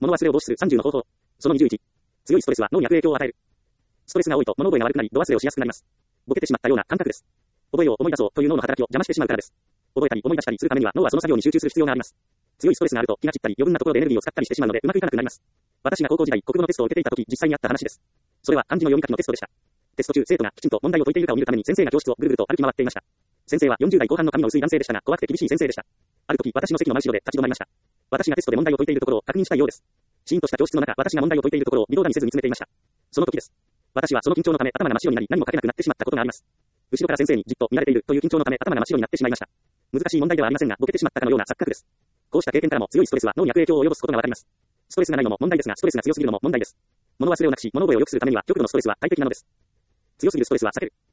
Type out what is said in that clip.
物忘れを防止する30の方法。その21。強いストレスは脳に悪影響を与える。ストレスが多いと物覚えが悪くなり、度忘れをしやすくなります。ボケてしまったような感覚です。覚えよう思い出そうという脳の働きを邪魔してしまうからです。覚えたり思い出したりするためには脳はその作業に集中する必要があります。強いストレスがあると気が散ったり余分なところでエネルギーを使ったりしてしまうのでうまくいかなくなります。私が高校時代国語のテストを受けていた時実際にあった話です。それは漢字の読み書きのテストでした。テスト中生徒がきちんと問題を解いているかを見るために先生が教室をぐるぐると歩き回っていました。先生は40代後半の髪の薄い男性でしたが怖くて厳しい先生でした。ある時私の席の真後ろで立ち止まりました。私がテストで問題を解いているところを確認したいようです。シーンとした教室の中、私が問題を解いているところを微動だにせず見つめていました。その時です。私はその緊張のため頭が真っ白になり何も書けなくなってしまったことがあります。後ろから先生にじっと見られているという緊張のため頭が真っ白になってしまいました。難しい問題ではありませんがボケてしまったかのような錯覚です。こうした経験からも強いストレスは脳に悪影響を及ぼすことがわかります。ストレスがないのも問題ですがストレスが強すぎるのも問題です。物忘れをなくし物覚えを良くするためには極度のストレスは大敵なのです。強すぎるストレスは避ける。